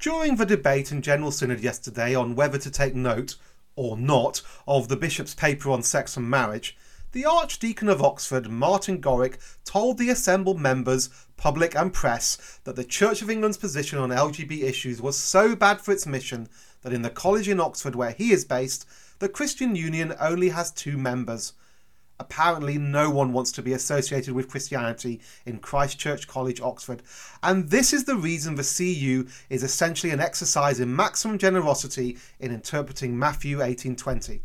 During the debate in General Synod yesterday on whether to take note, or not, of the Bishop's paper on sex and marriage, the Archdeacon of Oxford, Martin Gorrick, told the assembled members, public and press, that the Church of England's position on LGBT issues was so bad for its mission that in the college in Oxford where he is based, the Christian Union only has 2 members. Apparently no one wants to be associated with Christianity in Christ Church College, Oxford, and this is the reason the CU is essentially an exercise in maximum generosity in interpreting Matthew 18:20.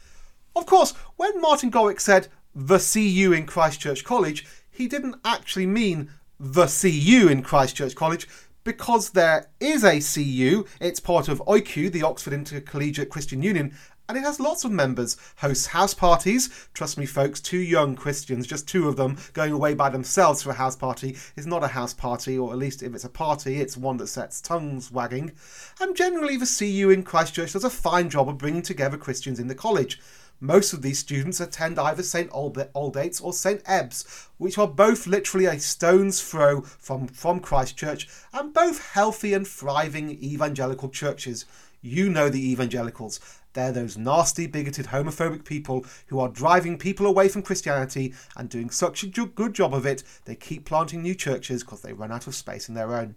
Of course, when Martin Gorrick said the CU in Christ Church College, he didn't actually mean the CU in Christ Church College, because there is a CU. It's part of OICU, the Oxford Intercollegiate Christian Union, and it has lots of members, hosts house parties. Trust me folks, 2 young Christians, just 2 of them, going away by themselves for a house party is not a house party, or at least if it's a party, it's one that sets tongues wagging. And generally the CU in Christchurch does a fine job of bringing together Christians in the college. Most of these students attend either St Aldate's or St Ebbs, which are both literally a stone's throw from Christchurch, and both healthy and thriving evangelical churches. You know the evangelicals. They're those nasty, bigoted, homophobic people who are driving people away from Christianity and doing such a good job of it, they keep planting new churches because they run out of space in their own.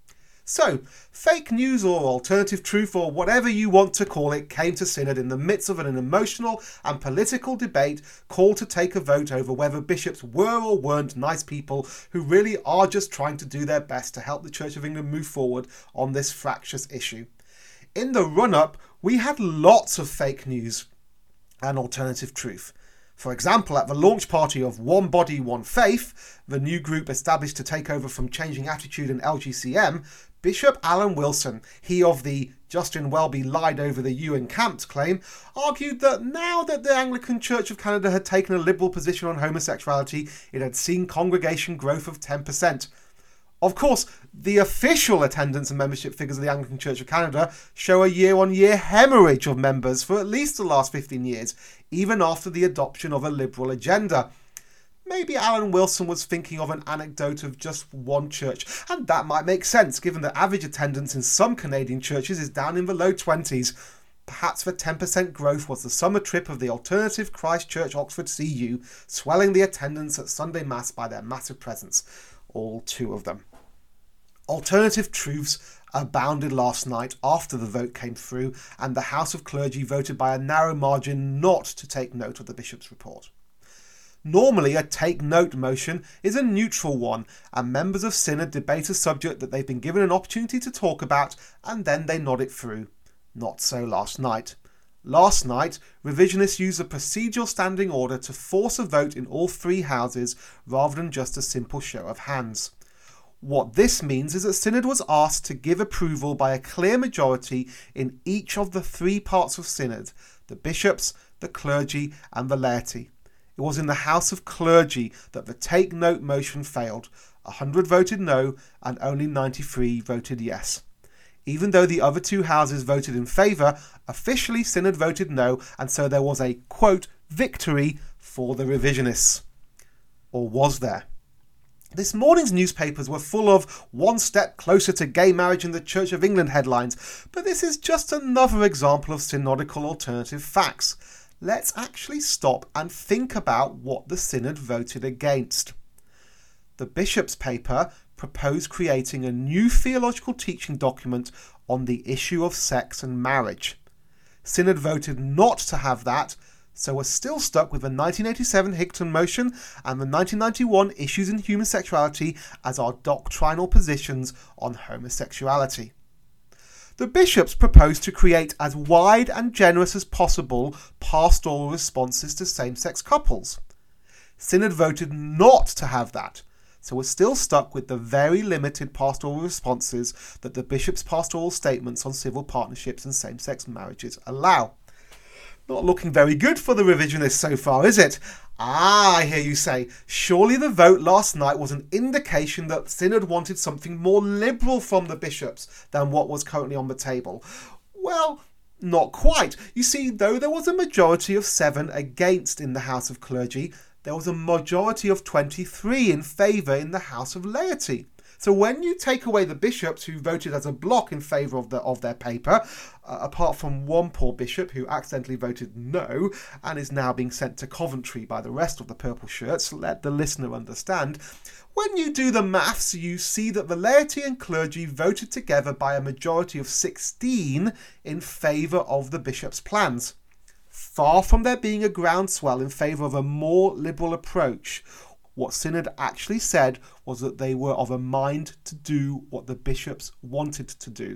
So, fake news or alternative truth or whatever you want to call it came to Synod in the midst of an emotional and political debate called to take a vote over whether bishops were or weren't nice people who really are just trying to do their best to help the Church of England move forward on this fractious issue. In the run-up, we had lots of fake news and alternative truth. For example, at the launch party of One Body, One Faith, the new group established to take over from Changing Attitude and LGCM, Bishop Alan Wilson, he of the Justin Welby lied over the you encamped claim, argued that now that the Anglican Church of Canada had taken a liberal position on homosexuality, it had seen congregation growth of 10%. Of course, the official attendance and membership figures of the Anglican Church of Canada show a year-on-year hemorrhage of members for at least the last 15 years, even after the adoption of a liberal agenda. Maybe Alan Wilson was thinking of an anecdote of just one church, and that might make sense given that average attendance in some Canadian churches is down in the low 20s. Perhaps the 10% growth was the summer trip of the alternative Christ Church Oxford CU, swelling the attendance at Sunday Mass by their massive presence. All 2 of them. Alternative truths abounded last night after the vote came through and the House of Clergy voted by a narrow margin not to take note of the Bishop's report. Normally, a take note motion is a neutral one, and members of Synod debate a subject that they've been given an opportunity to talk about and then they nod it through. Not so last night. Last night, revisionists used a procedural standing order to force a vote in all 3 houses rather than just a simple show of hands. What this means is that Synod was asked to give approval by a clear majority in each of the 3 parts of Synod, the bishops, the clergy and the laity. It was in the House of Clergy that the take note motion failed. 100 voted no and only 93 voted yes. Even though the other 2 houses voted in favour, officially Synod voted no, and so there was a, quote, victory for the revisionists. Or was there? This morning's newspapers were full of 1 step closer to gay marriage in the Church of England headlines, but this is just another example of synodical alternative facts. Let's actually stop and think about what the Synod voted against. The Bishop's paper proposed creating a new theological teaching document on the issue of sex and marriage. Synod voted not to have that, so we're still stuck with the 1987 Higton motion and the 1991 Issues in Human Sexuality as our doctrinal positions on homosexuality. The bishops proposed to create as wide and generous as possible pastoral responses to same-sex couples. Synod voted not to have that, so we're still stuck with the very limited pastoral responses that the bishop's pastoral statements on civil partnerships and same-sex marriages allow. Not looking very good for the revisionists so far, is it? I hear you say, surely the vote last night was an indication that Synod wanted something more liberal from the bishops than what was currently on the table. Well, not quite. You see, though there was a majority of 7 against in the House of Clergy, there was a majority of 23 in favour in the House of Laity. So when you take away the bishops who voted as a block in favour of their paper, apart from one poor bishop who accidentally voted no and is now being sent to Coventry by the rest of the purple shirts, let the listener understand, when you do the maths, you see that the laity and clergy voted together by a majority of 16 in favour of the bishop's plans. Far from there being a groundswell in favour of a more liberal approach, what Synod actually said was that they were of a mind to do what the bishops wanted to do.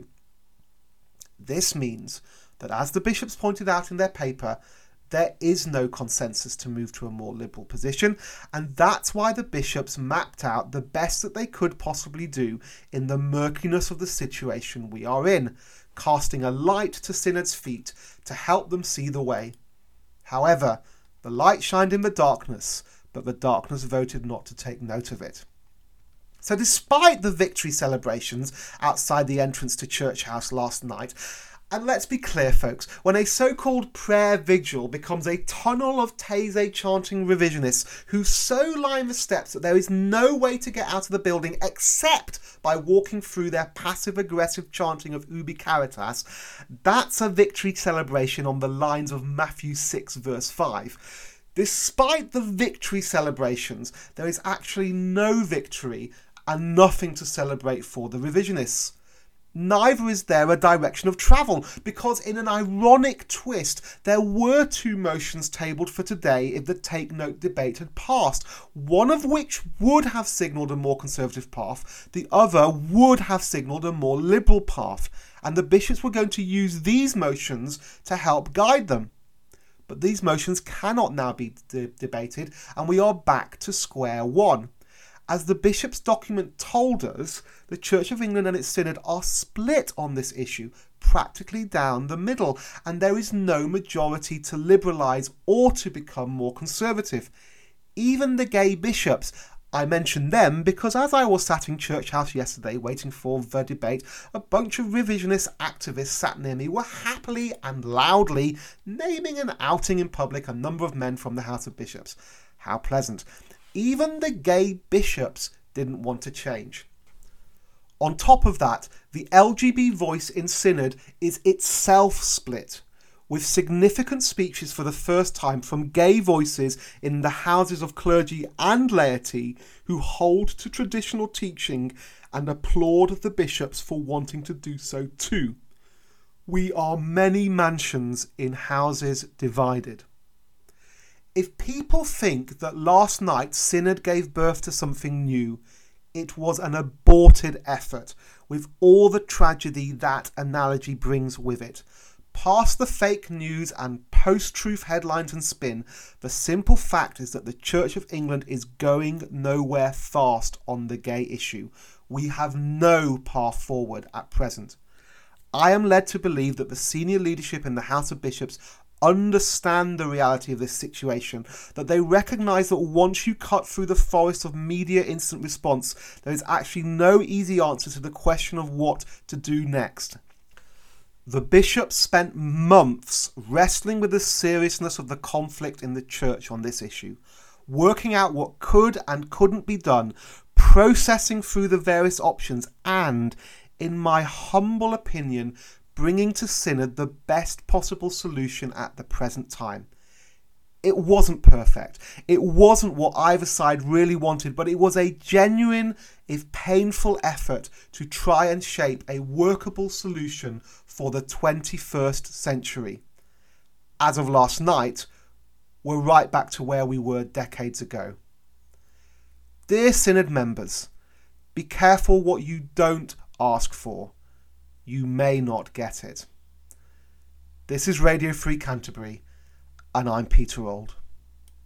This means that, as the bishops pointed out in their paper, there is no consensus to move to a more liberal position, and that's why the bishops mapped out the best that they could possibly do in the murkiness of the situation we are in, casting a light to Synod's feet to help them see the way. However, the light shined in the darkness, but the darkness voted not to take note of it. So despite the victory celebrations outside the entrance to Church House last night, and let's be clear folks, when a so-called prayer vigil becomes a tunnel of Taizé chanting revisionists who so line the steps that there is no way to get out of the building except by walking through their passive-aggressive chanting of Ubi Caritas, that's a victory celebration on the lines of Matthew 6 verse 5. Despite the victory celebrations, there is actually no victory and nothing to celebrate for the revisionists. Neither is there a direction of travel, because in an ironic twist, there were two motions tabled for today if the Take Note debate had passed, one of which would have signalled a more conservative path, the other would have signalled a more liberal path, and the bishops were going to use these motions to help guide them. But these motions cannot now be debated, and we are back to square one. As the bishop's document told us, the Church of England and its synod are split on this issue, practically down the middle, and there is no majority to liberalise or to become more conservative. Even the gay bishops, I mention them because as I was sat in Church House yesterday waiting for the debate, a bunch of revisionist activists sat near me were happily and loudly naming and outing in public a number of men from the House of Bishops. How pleasant. Even the gay bishops didn't want to change. On top of that, the LGB voice in Synod is itself split, with significant speeches for the first time from gay voices in the houses of clergy and laity who hold to traditional teaching and applaud the bishops for wanting to do so too. We are many mansions in houses divided. If people think that last night Synod gave birth to something new, it was an aborted effort, with all the tragedy that analogy brings with it. Past the fake news and post-truth headlines and spin, the simple fact is that the Church of England is going nowhere fast on the gay issue. We have no path forward at present. I am led to believe that the senior leadership in the House of Bishops understand the reality of this situation, that they recognise that once you cut through the forest of media instant response, there is actually no easy answer to the question of what to do next. The bishops spent months wrestling with the seriousness of the conflict in the church on this issue, working out what could and couldn't be done, processing through the various options and, in my humble opinion, bringing to Synod the best possible solution at the present time. It wasn't perfect. It wasn't what either side really wanted, but it was a genuine, if painful, effort to try and shape a workable solution for the 21st century. As of last night, we're right back to where we were decades ago. Dear Synod members, be careful what you don't ask for. You may not get it. This is Radio Free Canterbury, and I'm Peter Auld.